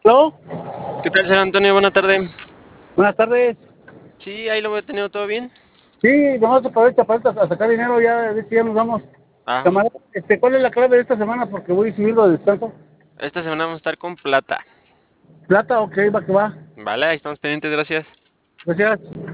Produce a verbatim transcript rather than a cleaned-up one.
¿Aló? ¿Qué tal, señor Antonio? Buena tarde. Buenas tardes. Sí, ahí lo voy tenido todo bien. Sí, nomás aprovecha para a sacar dinero, ya, de hecho, ya nos vamos. Ah, Camarada, este, ¿cuál es la clave de esta semana? Porque voy a subirlo de descanso. esta semana vamos a estar con plata. Plata, ok, va que va. Vale, ahí estamos pendientes, gracias. Gracias.